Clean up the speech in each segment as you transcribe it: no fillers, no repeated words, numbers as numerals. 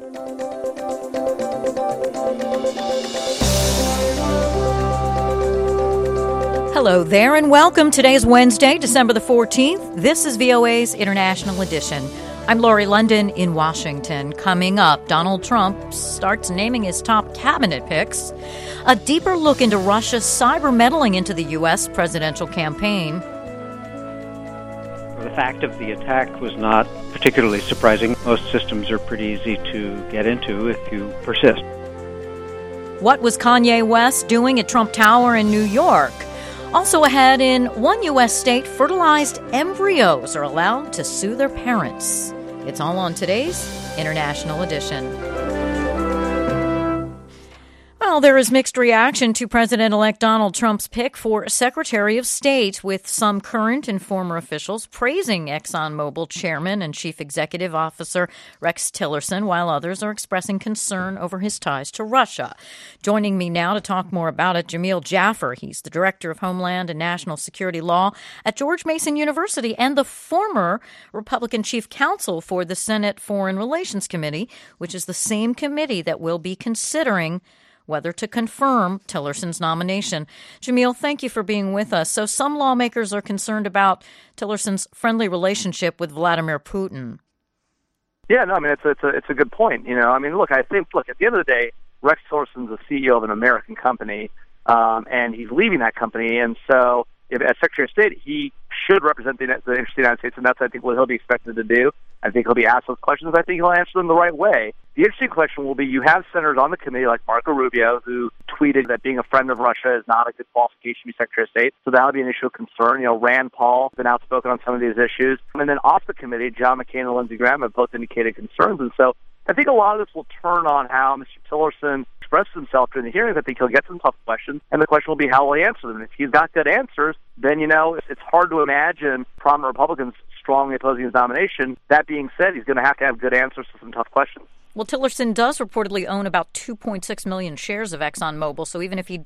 Hello there and welcome. Today is Wednesday, December the 14th. This is VOA's International Edition. I'm Lori London in Washington. Coming up, Donald Trump starts naming his top cabinet picks. A deeper look into Russia's cyber meddling into the U.S. presidential campaign. The fact of the attack was not particularly surprising. Most systems are pretty easy to get into if you persist. What was Kanye West doing at Trump Tower in New York? Also ahead, in one U.S. state, fertilized embryos are allowed to sue their parents. It's all on today's International Edition. Well, there is mixed reaction to President-elect Donald Trump's pick for Secretary of State, with some current and former officials praising ExxonMobil Chairman and Chief Executive Officer Rex Tillerson, while others are expressing concern over his ties to Russia. Joining me now to talk more about it, Jamil Jaffer. He's the Director of Homeland and National Security Law at George Mason University and the former Republican Chief Counsel for the Senate Foreign Relations Committee, which is the same committee that will be considering whether to confirm Tillerson's nomination. Jamil, thank you for being with us. So some lawmakers are concerned about Tillerson's friendly relationship with Vladimir Putin. Yeah, no, I mean, it's a good point. You know, I mean, look, at the end of the day, Rex Tillerson's the CEO of an American company, and he's leaving that company. And so as Secretary of State, he should represent the interests of the United States, and that's, I think, what he'll be expected to do. I think he'll be asked those questions. I think he'll answer them the right way. The interesting question will be, you have senators on the committee like Marco Rubio, who tweeted that being a friend of Russia is not a good qualification to be Secretary of State. So that'll be an issue of concern. You know, Rand Paul has been outspoken on some of these issues. And then off the committee, John McCain and Lindsey Graham have both indicated concerns. And so I think a lot of this will turn on how Mr. Tillerson expresses himself during the hearings. I think he'll get some tough questions, and the question will be how will he answer them. And if he's got good answers, then, you know, it's hard to imagine prominent Republicans strongly opposing his nomination. That being said, he's going to have good answers to some tough questions. Well, Tillerson does reportedly own about 2.6 million shares of ExxonMobil, so even if he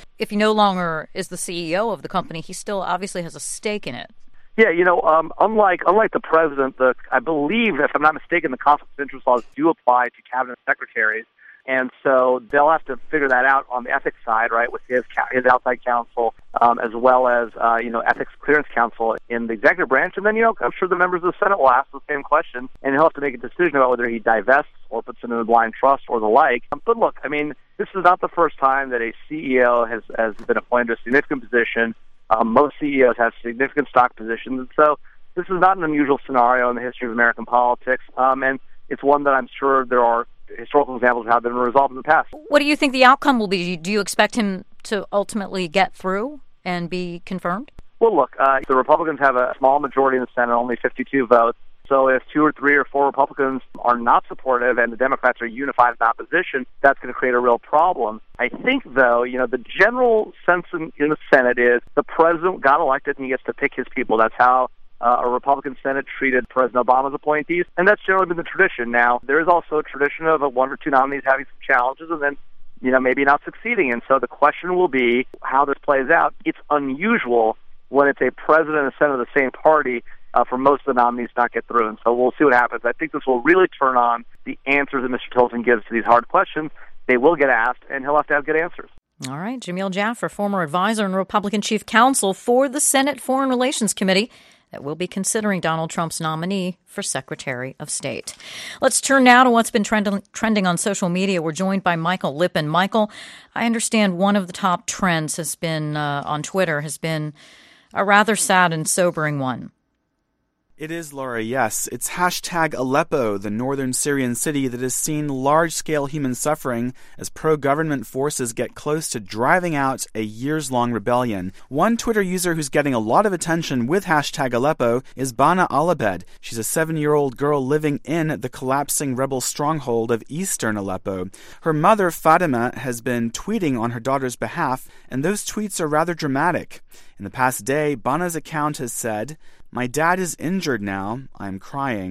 no longer is the CEO of the company, he still obviously has a stake in it. Yeah, you know, unlike the president, I believe, if I'm not mistaken, the conflict of interest laws do apply to cabinet secretaries, and so they'll have to figure that out on the ethics side, right, with his outside counsel, as well as ethics clearance counsel in the executive branch, and then, you know, I'm sure the members of the Senate will ask the same question, and he'll have to make a decision about whether he divests or puts it in a blind trust or the like. But look, I mean, this is not the first time that a CEO has been appointed to a significant position. Most CEOs have significant stock positions, and so this is not an unusual scenario in the history of American politics, and it's one that I'm sure there are historical examples of how they've been resolved in the past. What do you think the outcome will be? Do you expect him to ultimately get through and be confirmed? Well, look, the Republicans have a small majority in the Senate, only 52 votes. So if 2 or 3 or 4 Republicans are not supportive and the Democrats are unified in opposition, that's going to create a real problem. I think, though, you know, the general sense in the Senate is the president got elected and he gets to pick his people. That's how a Republican Senate treated President Obama's appointees, and that's generally been the tradition. Now, there is also a tradition of 1 or 2 nominees having some challenges and then, you know, maybe not succeeding. And so the question will be how this plays out. It's unusual when it's a president and a Senate of the same party for most of the nominees not get through. And so we'll see what happens. I think this will really turn on the answers that Mr. Tillerson gives to these hard questions. They will get asked, and he'll have to have good answers. All right. Jamil Jaffer, former advisor and Republican chief counsel for the Senate Foreign Relations Committee, that will be considering Donald Trump's nominee for Secretary of State. Let's turn now to what's been trending on social media. We're joined by Michael Lippin. Michael, I understand one of the top trends has been on Twitter has been a rather sad and sobering one. It is, Laura, yes. It's hashtag Aleppo, the northern Syrian city that has seen large-scale human suffering as pro-government forces get close to driving out a years-long rebellion. One Twitter user who's getting a lot of attention with hashtag Aleppo is Bana Alabed. She's a 7-year-old girl living in the collapsing rebel stronghold of eastern Aleppo. Her mother, Fatima, has been tweeting on her daughter's behalf, and those tweets are rather dramatic. In the past day, Bana's account has said, "My dad is injured now. I'm crying."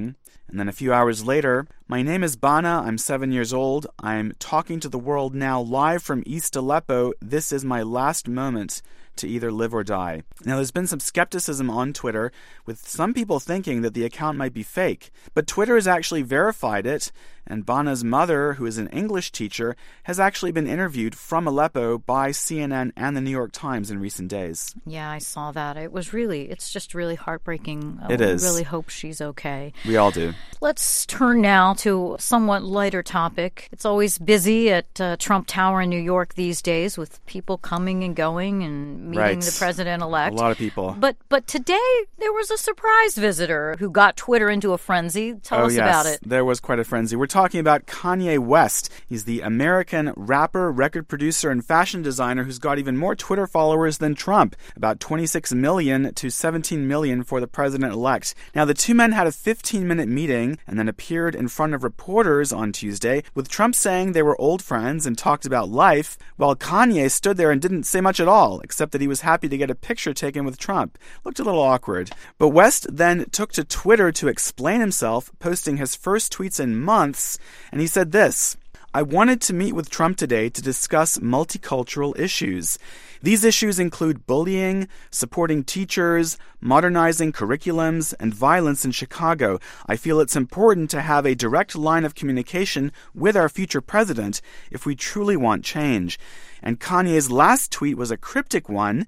And then a few hours later, my name is Bana, I'm 7 years old. I'm talking to the world now live from East Aleppo. This is my last moment to either live or die. Now, there's been some skepticism on Twitter, with some people thinking that the account might be fake. But Twitter has actually verified it, and Bana's mother, who is an English teacher, has actually been interviewed from Aleppo by CNN and the New York Times in recent days. Yeah, I saw that. It's just really heartbreaking. It is. We really hope she's okay. We all do. Let's turn now to a somewhat lighter topic. It's always busy at Trump Tower in New York these days with people coming and going and meeting the president-elect. A lot of people. But today there was a surprise visitor who got Twitter into a frenzy. Tell us about it. There was quite a frenzy. We're talking about Kanye West. He's the American rapper, record producer, and fashion designer who's got even more Twitter followers than Trump, about 26 million to 17 million for the president-elect. Now, the two men had a 15-minute meeting and then appeared in front of reporters on Tuesday, with Trump saying they were old friends and talked about life, while Kanye stood there and didn't say much at all, except that he was happy to get a picture taken with Trump. Looked a little awkward. But West then took to Twitter to explain himself, posting his first tweets in months, and he said this: "I wanted to meet with Trump today to discuss multicultural issues. These issues include bullying, supporting teachers, modernizing curriculums, and violence in Chicago. I feel it's important to have a direct line of communication with our future president if we truly want change." And Kanye's last tweet was a cryptic one,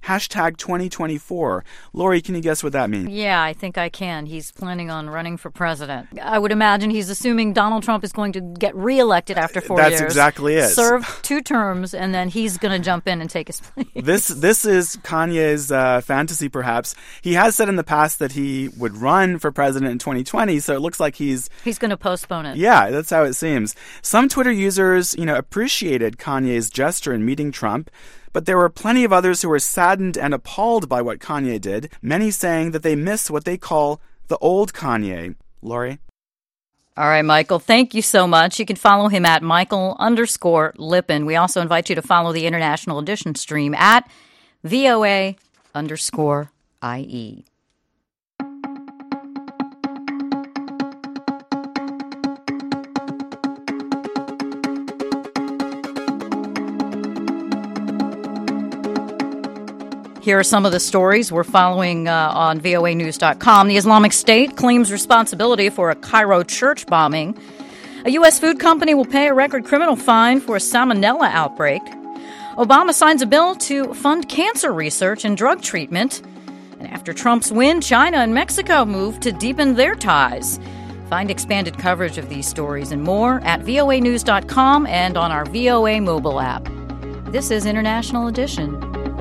#2024. Lori, can you guess what that means? Yeah, I think I can. He's planning on running for president. I would imagine he's assuming Donald Trump is going to get reelected after 4 years. That's exactly it. Serve 2 terms, and then he's going to jump in and take his place. This is Kanye's fantasy, perhaps. He has said in the past that he would run for president in 2020, so it looks like he's going to postpone it. Yeah, that's how it seems. Some Twitter users, appreciated Kanye's gesture in meeting Trump, but there were plenty of others who were saddened and appalled by what Kanye did, many saying that they miss what they call the old Kanye. Lori? All right, Michael, thank you so much. You can follow him at Michael_Lippin. We also invite you to follow the International Edition stream at VOA_IE. Here are some of the stories we're following on voanews.com. The Islamic State claims responsibility for a Cairo church bombing. A U.S. food company will pay a record criminal fine for a salmonella outbreak. Obama signs a bill to fund cancer research and drug treatment. And after Trump's win, China and Mexico move to deepen their ties. Find expanded coverage of these stories and more at voanews.com and on our VOA mobile app. This is International Edition.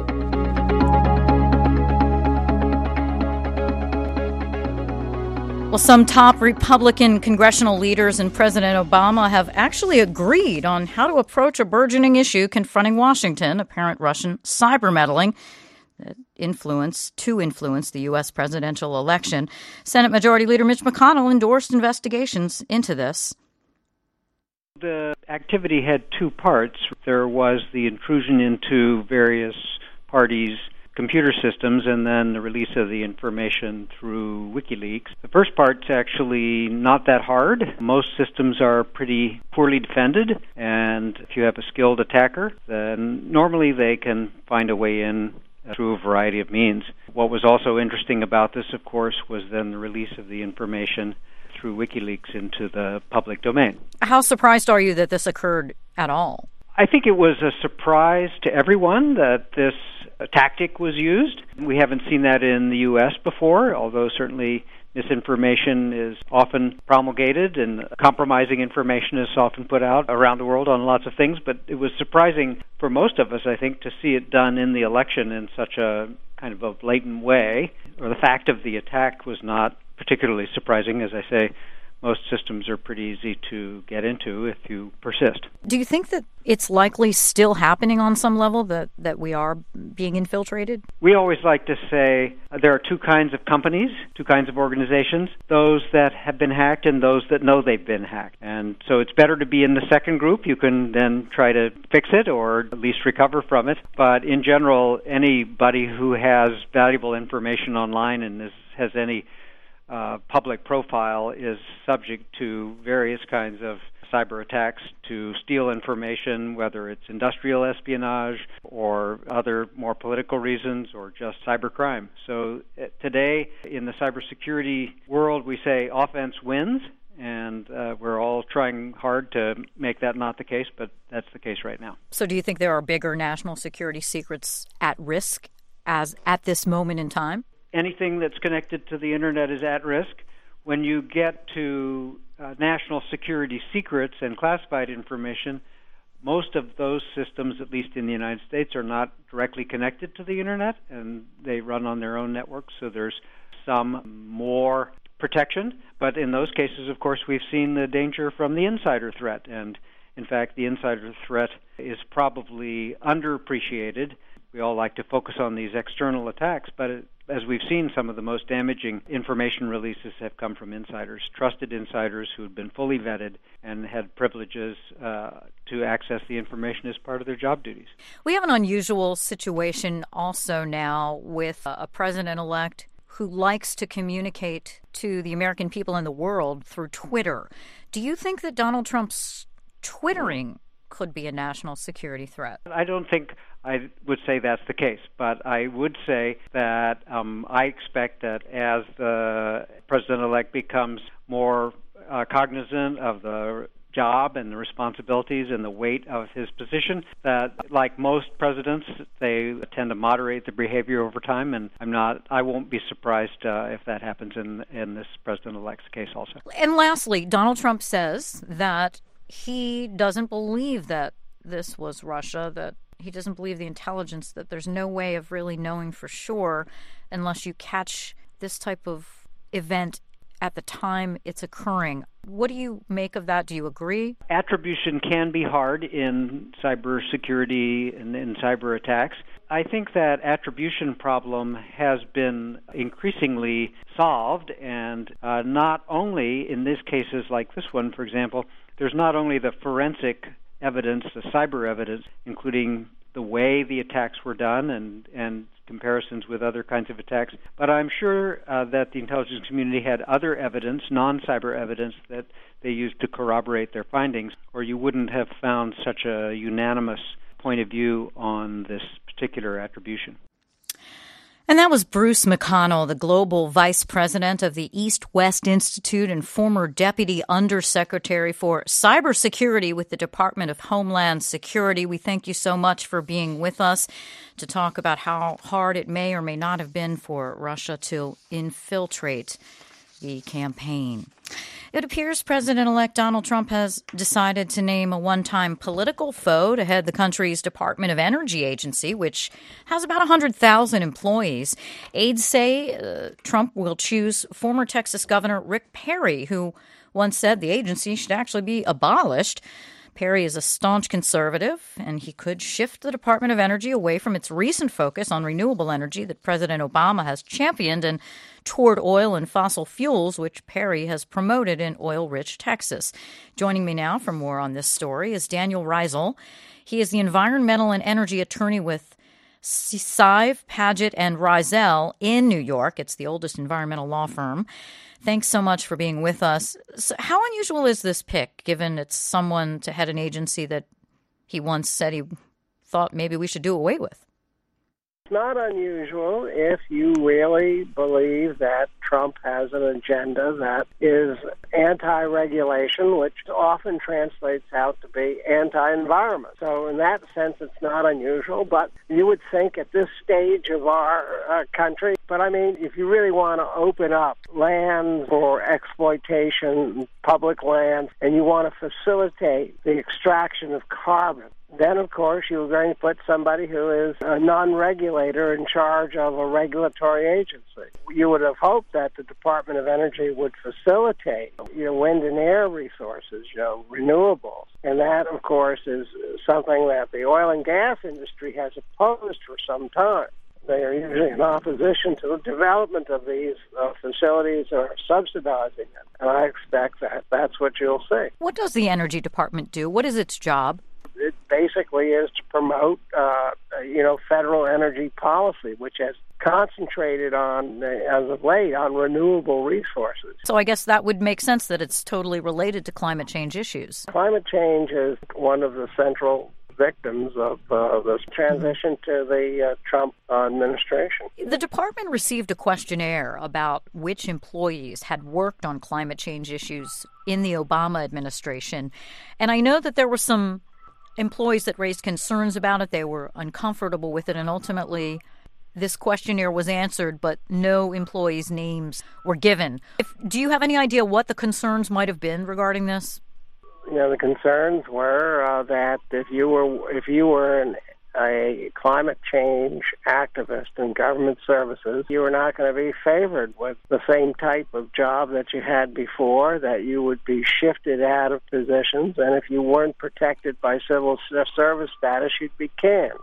Well, some top Republican congressional leaders and President Obama have actually agreed on how to approach a burgeoning issue confronting Washington, apparent Russian cyber meddling that influence the U.S. presidential election. Senate Majority Leader Mitch McConnell endorsed investigations into this. The activity had 2 parts. There was the intrusion into various parties' computer systems and then the release of the information through WikiLeaks. The first part's actually not that hard. Most systems are pretty poorly defended, and if you have a skilled attacker, then normally they can find a way in through a variety of means. What was also interesting about this, of course, was then the release of the information through WikiLeaks into the public domain. How surprised are you that this occurred at all? I think it was a surprise to everyone that this tactic was used. We haven't seen that in the U.S. before, although certainly misinformation is often promulgated and compromising information is often put out around the world on lots of things. But it was surprising for most of us, I think, to see it done in the election in such a kind of a blatant way. Or the fact of the attack was not particularly surprising. As I say, most systems are pretty easy to get into if you persist. Do you think that it's likely still happening on some level, that we are being infiltrated? We always like to say there are 2 kinds of companies, 2 kinds of organizations, those that have been hacked and those that know they've been hacked. And so it's better to be in the second group. You can then try to fix it or at least recover from it. But in general, anybody who has valuable information online and has any public profile is subject to various kinds of cyber attacks to steal information, whether it's industrial espionage or other more political reasons or just cybercrime. So today in the cybersecurity world, we say offense wins, and we're all trying hard to make that not the case, but that's the case right now. So do you think there are bigger national security secrets at risk as at this moment in time? Anything that's connected to the Internet is at risk. When you get to national security secrets and classified information, most of those systems, at least in the United States, are not directly connected to the Internet, and they run on their own networks, so there's some more protection. But in those cases, of course, we've seen the danger from the insider threat, and in fact, the insider threat is probably underappreciated. We all like to focus on these external attacks, but as we've seen, some of the most damaging information releases have come from insiders, trusted insiders who had been fully vetted and had privileges to access the information as part of their job duties. We have an unusual situation also now with a president-elect who likes to communicate to the American people and the world through Twitter. Do you think that Donald Trump's twittering could be a national security threat? I don't think I would say that's the case, but I would say that I expect that as the president-elect becomes more cognizant of the job and the responsibilities and the weight of his position, that like most presidents, they tend to moderate their behavior over time, and I won't be surprised if that happens in this president-elect's case also. And lastly, Donald Trump says that he doesn't believe that this was Russia, that he doesn't believe the intelligence, that there's no way of really knowing for sure unless you catch this type of event at the time it's occurring. What do you make of that? Do you agree? Attribution can be hard in cybersecurity and in cyber attacks. I think that attribution problem has been increasingly solved, and not only in these cases like this one, for example, there's not only the forensic evidence, the cyber evidence, including the way the attacks were done and comparisons with other kinds of attacks, but I'm sure that the intelligence community had other evidence, non-cyber evidence, that they used to corroborate their findings, or you wouldn't have found such a unanimous point of view on this particular attribution. And that was Bruce McConnell, the global vice president of the East-West Institute and former deputy undersecretary for cybersecurity with the Department of Homeland Security. We thank you so much for being with us to talk about how hard it may or may not have been for Russia to infiltrate the campaign. It appears President-elect Donald Trump has decided to name a one-time political foe to head the country's Department of Energy agency, which has about 100,000 employees. Aides say Trump will choose former Texas Governor Rick Perry, who once said the agency should actually be abolished. Perry is a staunch conservative, and he could shift the Department of Energy away from its recent focus on renewable energy that President Obama has championed and toward oil and fossil fuels, which Perry has promoted in oil-rich Texas. Joining me now for more on this story is Daniel Reisel. He is the environmental and energy attorney with Sive, Paget, and Reisel in New York. It's the oldest environmental law firm. Thanks so much for being with us. So how unusual is this pick, given it's someone to head an agency that he once said he thought maybe we should do away with? It's not unusual if you really believe that Trump has an agenda that is anti-regulation, which often translates out to be anti-environment. So in that sense, it's not unusual, but you would think at this stage of our country, but I mean, if you really want to open up land for exploitation, public land, and you want to facilitate the extraction of carbon, then, of course, you're going to put somebody who is a non-regulator in charge of a regulatory agency. You would have hoped that the Department of Energy would facilitate, wind and air resources, renewables. And that, of course, is something that the oil and gas industry has opposed for some time. They are usually in opposition to the development of these facilities or subsidizing it. And I expect that that's what you'll see. What does the Energy Department do? What is its job? It basically is to promote, federal energy policy, which has concentrated on, as of late, on renewable resources. So I guess that would make sense that it's totally related to climate change issues. Climate change is one of the central victims of this transition to the Trump administration. The department received a questionnaire about which employees had worked on climate change issues in the Obama administration. And I know that there were some employees that raised concerns about it. They were uncomfortable with it. And ultimately, this questionnaire was answered, but no employees' names were given. Do you have any idea what the concerns might have been regarding this? The concerns were that if you were a climate change activist in government services, you were not going to be favored with the same type of job that you had before, that you would be shifted out of positions, and if you weren't protected by civil service status, you'd be canned.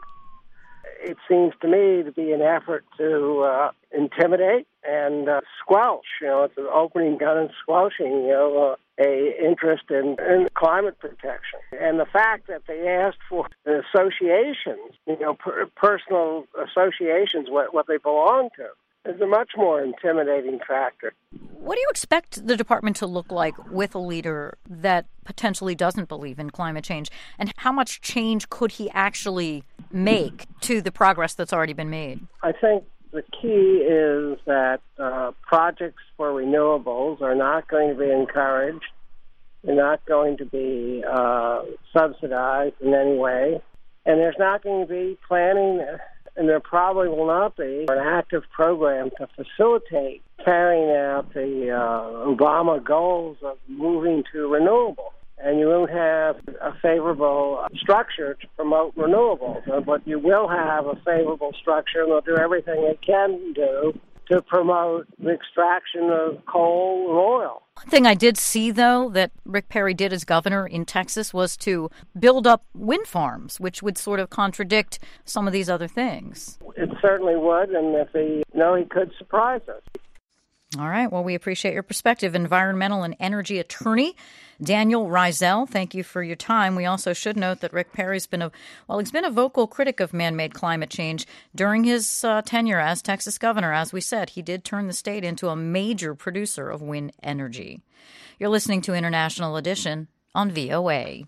It seems to me to be an effort to intimidate and squelch. It's an opening gun and squelching, a interest in climate protection. And the fact that they asked for associations, personal associations, what they belong to, is a much more intimidating factor. What do you expect the department to look like with a leader that potentially doesn't believe in climate change? And how much change could he actually make to the progress that's already been made? I think the key is that projects for renewables are not going to be encouraged. They're not going to be subsidized in any way. And there's not going to be planning, and there probably will not be an active program to facilitate carrying out the Obama goals of moving to renewables. And you won't have a favorable structure to promote renewables, but you will have a favorable structure, and they'll do everything they can do to promote the extraction of coal and oil. One thing I did see, though, that Rick Perry did as governor in Texas was to build up wind farms, which would sort of contradict some of these other things. It certainly would, and if he could surprise us. All right. Well, we appreciate your perspective. Environmental and energy attorney Daniel Reisel, thank you for your time. We also should note that Rick Perry's been a vocal critic of man-made climate change during his tenure as Texas governor. As we said, he did turn the state into a major producer of wind energy. You're listening to International Edition on VOA.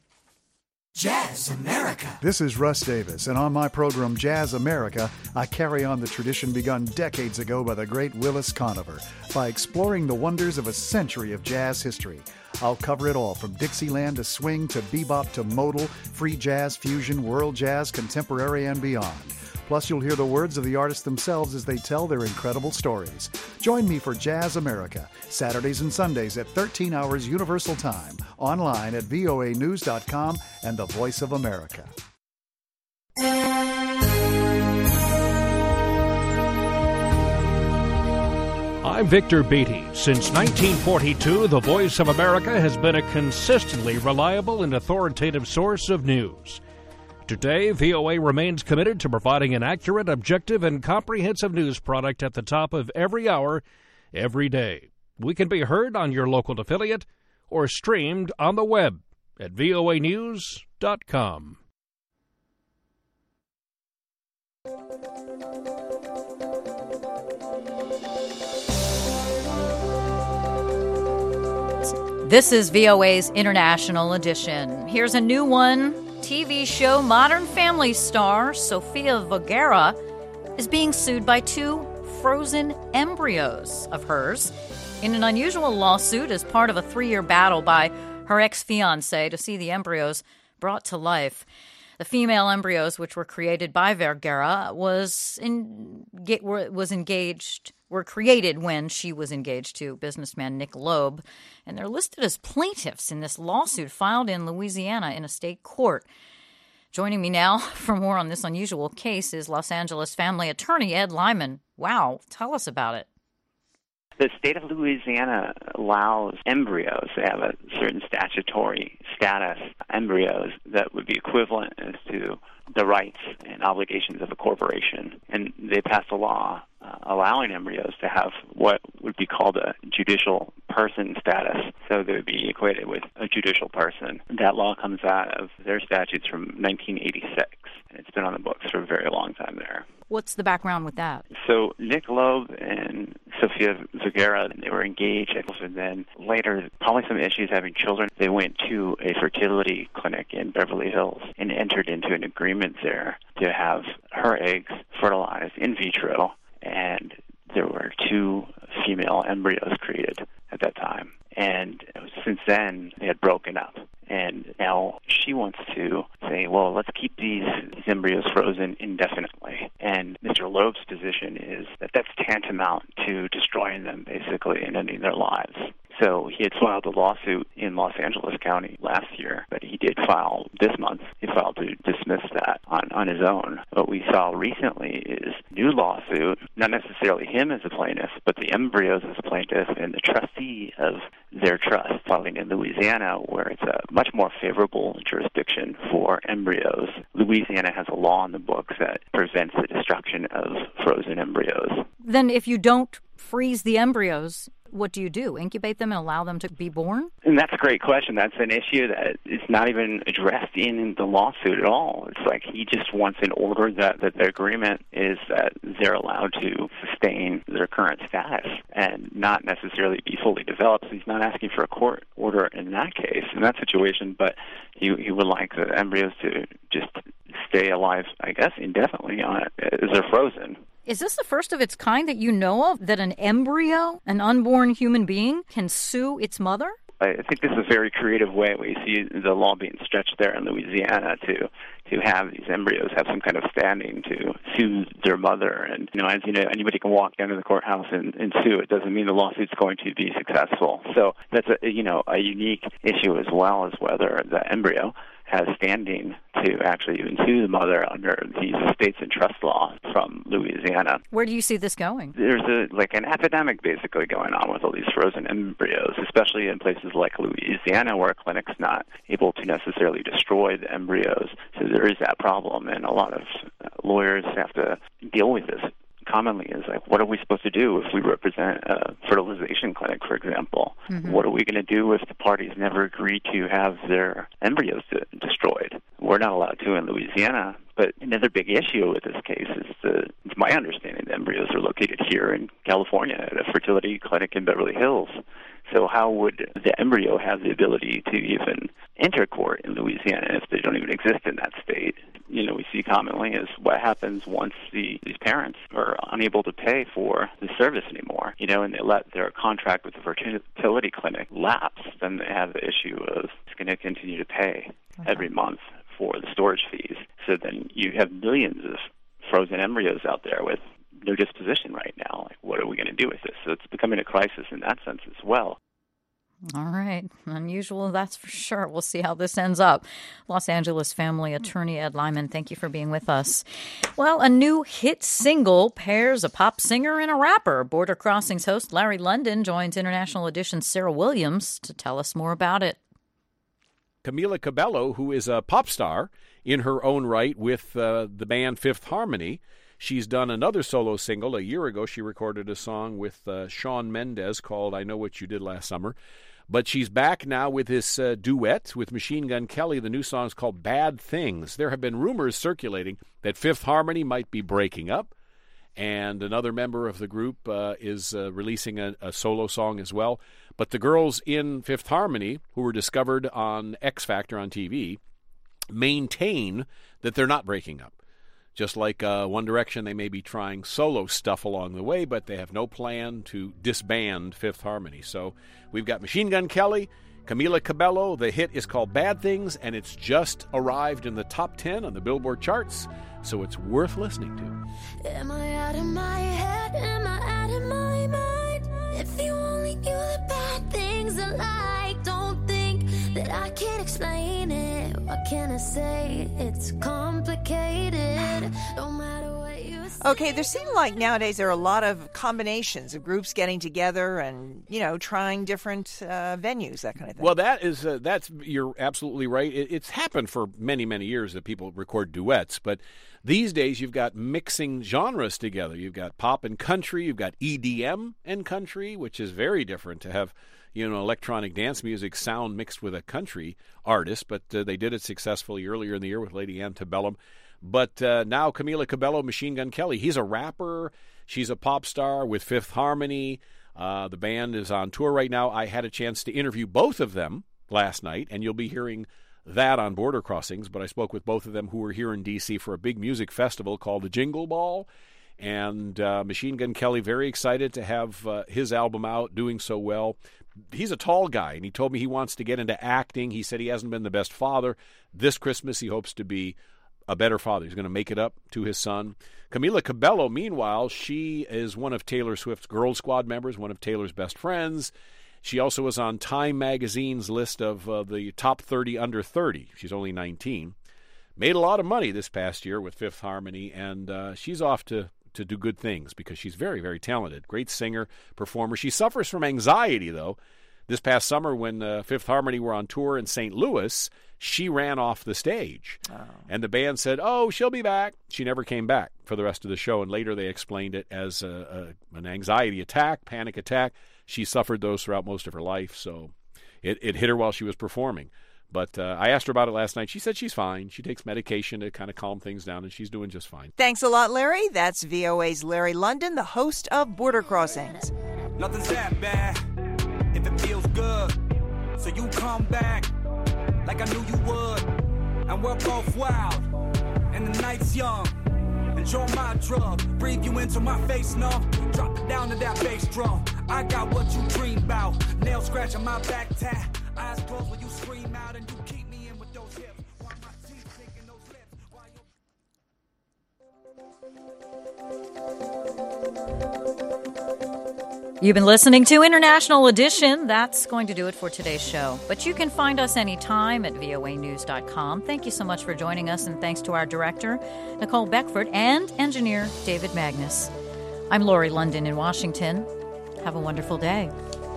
Jazz America. This is Russ Davis, and on my program Jazz America, I carry on the tradition begun decades ago by the great Willis Conover by exploring the wonders of a century of jazz history. I'll cover it all, from Dixieland to swing to bebop to modal, free jazz, fusion, world jazz, contemporary, and beyond. Plus, you'll hear the words of the artists themselves as they tell their incredible stories. Join me for Jazz America, Saturdays and Sundays at 13 hours Universal Time, online at voanews.com and the Voice of America. I'm Victor Beattie. Since 1942, the Voice of America has been a consistently reliable and authoritative source of news. Today, VOA remains committed to providing an accurate, objective, and comprehensive news product at the top of every hour, every day. We can be heard on your local affiliate or streamed on the web at voanews.com. This is VOA's International Edition. Here's a new one. TV show Modern Family star Sofia Vergara is being sued by 2 frozen embryos of hers in an unusual lawsuit as part of a 3-year battle by her ex-fiancé to see the embryos brought to life. The female embryos, which were created by Vergara, were created when she was engaged to businessman Nick Loeb, and they're listed as plaintiffs in this lawsuit filed in Louisiana in a state court. Joining me now for more on this unusual case is Los Angeles family attorney Ed Lyman. Wow, tell us about it. The state of Louisiana allows embryos to have a certain statutory status, embryos that would be equivalent as to the rights and obligations of a corporation. And they passed a law allowing embryos to have what would be called a judicial person status. So they would be equated with a judicial person. That law comes out of their statutes from 1986, and it's been on the books for a very long time there. What's the background with that? So Nick Loeb and Sofia Vergara, they were engaged, and then later, probably some issues having children, they went to a fertility clinic in Beverly Hills and entered into an agreement there to have her eggs fertilized in vitro, and there were 2 female embryos created at that time. And since then, they had broken up. And now she wants to say, well, let's keep these embryos frozen indefinitely. And Mr. Loeb's position is that that's tantamount to destroying them, basically, and ending their lives. So he had filed a lawsuit in Los Angeles County last year, but he did file this month. He filed to dismiss that on his own. What we saw recently is a new lawsuit, not necessarily him as a plaintiff, but the embryos as a plaintiff and the trustee of their trust filing in Louisiana, where it's a much more favorable jurisdiction for embryos. Louisiana has a law in the books that prevents the destruction of frozen embryos. Then if you don't freeze the embryos, what do you do? Incubate them and allow them to be born? And that's a great question. That's an issue that is not even addressed in the lawsuit at all. It's like he just wants an order that the agreement is that they're allowed to sustain their current status and not necessarily be fully developed. So he's not asking for a court order in that case, in that situation, but he would like the embryos to just stay alive, I guess, indefinitely as they're frozen. Is this the first of its kind that you know of, that an embryo, an unborn human being, can sue its mother? I think this is a very creative way. We see the law being stretched there in Louisiana to have these embryos have some kind of standing to sue their mother. And, as you know, anybody can walk down to the courthouse and sue. It doesn't mean the lawsuit's going to be successful. So that's a unique issue, as well as whether the embryo has standing to actually even sue the mother under these estates and trust law from Louisiana. Where do you see this going? There's an epidemic basically going on with all these frozen embryos, especially in places like Louisiana where a clinic's not able to necessarily destroy the embryos. So there is that problem, and a lot of lawyers have to deal with this. Commonly is like, what are we supposed to do if we represent a fertilization clinic, for example? Mm-hmm. What are we going to do if the parties never agree to have their embryos destroyed? We're not allowed to in Louisiana. But another big issue with this case is, it's my understanding, the embryos are located here in California at a fertility clinic in Beverly Hills. So how would the embryo have the ability to even enter court in Louisiana if they don't even exist in that state? We see commonly is what happens once these parents are unable to pay for the service anymore, and they let their contract with the fertility clinic lapse. Then they have the issue of it's going to continue to pay every month for the storage fees. So then you have millions of frozen embryos out there with no disposition right now. Like, what are we going to do with this? So it's becoming a crisis in that sense as well. All right. Unusual, that's for sure. We'll see how this ends up. Los Angeles family attorney Ed Lyman, thank you for being with us. Well, a new hit single pairs a pop singer and a rapper. Border Crossings host Larry London joins International Edition's Sarah Williams to tell us more about it. Camila Cabello, who is a pop star in her own right with the band Fifth Harmony. She's done another solo single. A year ago, she recorded a song with Shawn Mendes called I Know What You Did Last Summer. But she's back now with this duet with Machine Gun Kelly. The new song is called Bad Things. There have been rumors circulating that Fifth Harmony might be breaking up, and another member of the group is releasing a solo song as well. But the girls in Fifth Harmony, who were discovered on X Factor on TV, maintain that they're not breaking up. Just like One Direction, they may be trying solo stuff along the way, but they have no plan to disband Fifth Harmony. So we've got Machine Gun Kelly, Camila Cabello. The hit is called Bad Things, and it's just arrived in the top 10 on the Billboard charts, so it's worth listening to. Am I out of my head? Am I out of my mind? If you only knew the bad things I like, don't think that I can explain it. What can I say? It's complicated. No matter what you say. Okay, there seem like nowadays there are a lot of combinations of groups getting together and, trying different venues, that kind of thing. Well, you're absolutely right. It's happened for many, many years that people record duets, but these days you've got mixing genres together. You've got pop and country, you've got EDM and country, which is very different to have electronic dance music sound mixed with a country artist, but they did it successfully earlier in the year with Lady Antebellum. But now Camila Cabello, Machine Gun Kelly, he's a rapper. She's a pop star with Fifth Harmony. The band is on tour right now. I had a chance to interview both of them last night, and you'll be hearing that on Border Crossings. But I spoke with both of them who were here in D.C. for a big music festival called the Jingle Ball. And Machine Gun Kelly, very excited to have his album out, doing so well. He's a tall guy, and he told me he wants to get into acting. He said he hasn't been the best father. This Christmas he hopes to be a better father. He's going to make it up to his son. Camila Cabello, meanwhile, she is one of Taylor Swift's Girl Squad members, one of Taylor's best friends. She also was on Time Magazine's list of the top 30 under 30. She's only 19. Made a lot of money this past year with Fifth Harmony, and she's off to do good things because she's very, very talented. Great singer, performer. She suffers from anxiety, though. This past summer when Fifth Harmony were on tour in St. Louis, she ran off the stage. Oh. And the band said, she'll be back. She never came back for the rest of the show, and later they explained it as an anxiety attack, panic attack. She suffered those throughout most of her life, so it hit her while she was performing. But I asked her about it last night. She said she's fine. She takes medication to kind of calm things down, and she's doing just fine. Thanks a lot, Larry. That's VOA's Larry London, the host of Border Crossings. Nothing's that bad if it feels good. So you come back like I knew you would. And we're both wild, and the night's young. Enjoy my drug, breathe you into my face, no. Drop it down to that bass drum. I got what you dream about. Nail scratch on my back tat. Eyes closed when you scream out, and you keep me in with those hips. While my teeth shaking those lips. While You've been listening to International Edition. That's going to do it for today's show. But you can find us anytime at voanews.com. Thank you so much for joining us, and thanks to our director, Nicole Beckford, and engineer, David Magnus. I'm Lori London in Washington. Have a wonderful day.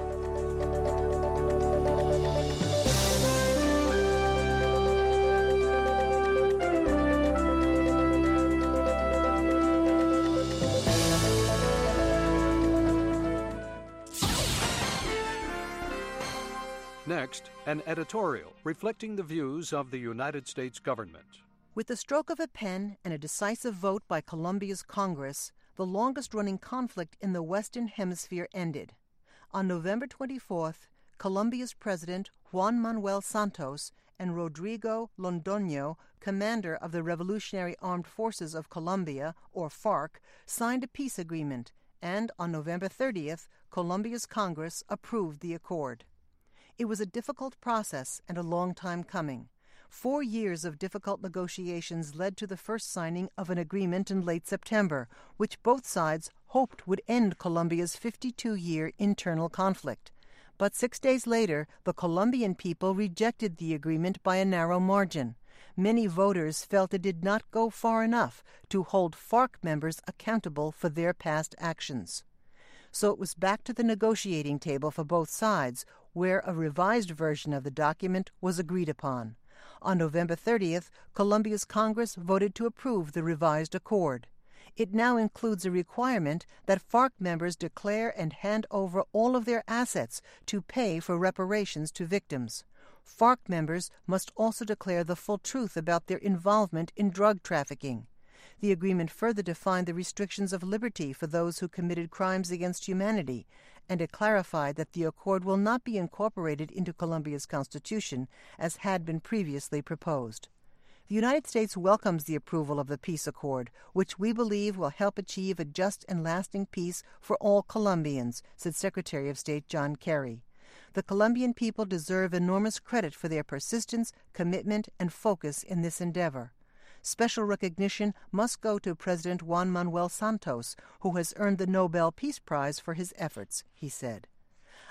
Next, an editorial reflecting the views of the United States government. With the stroke of a pen and a decisive vote by Colombia's Congress, the longest-running conflict in the Western Hemisphere ended. On November 24th, Colombia's President Juan Manuel Santos and Rodrigo Londoño, commander of the Revolutionary Armed Forces of Colombia, or FARC, signed a peace agreement, and on November 30th, Colombia's Congress approved the accord. It was a difficult process and a long time coming. 4 years of difficult negotiations led to the first signing of an agreement in late September, which both sides hoped would end Colombia's 52-year internal conflict. But 6 days later, the Colombian people rejected the agreement by a narrow margin. Many voters felt it did not go far enough to hold FARC members accountable for their past actions. So it was back to the negotiating table for both sides, where a revised version of the document was agreed upon. On November 30th, Colombia's Congress voted to approve the revised accord. It now includes a requirement that FARC members declare and hand over all of their assets to pay for reparations to victims. FARC members must also declare the full truth about their involvement in drug trafficking. The agreement further defined the restrictions of liberty for those who committed crimes against humanity, and it clarified that the accord will not be incorporated into Colombia's constitution, as had been previously proposed. The United States welcomes the approval of the peace accord, which we believe will help achieve a just and lasting peace for all Colombians, said Secretary of State John Kerry. The Colombian people deserve enormous credit for their persistence, commitment, and focus in this endeavor. Special recognition must go to President Juan Manuel Santos, who has earned the Nobel Peace Prize for his efforts, he said.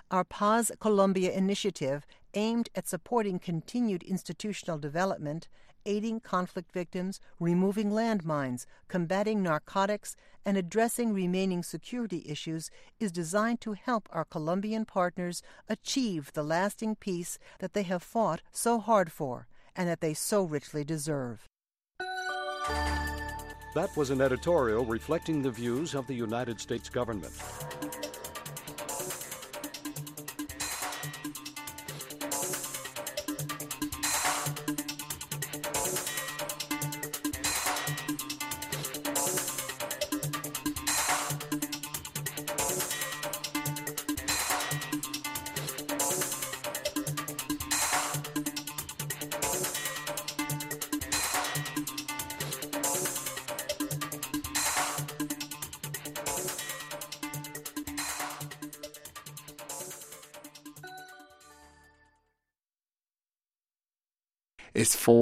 Our Paz Colombia initiative aimed at supporting continued institutional development, aiding conflict victims, removing landmines, combating narcotics, and addressing remaining security issues is designed to help our Colombian partners achieve the lasting peace that they have fought so hard for and that they so richly deserve. That was an editorial reflecting the views of the United States government. Is full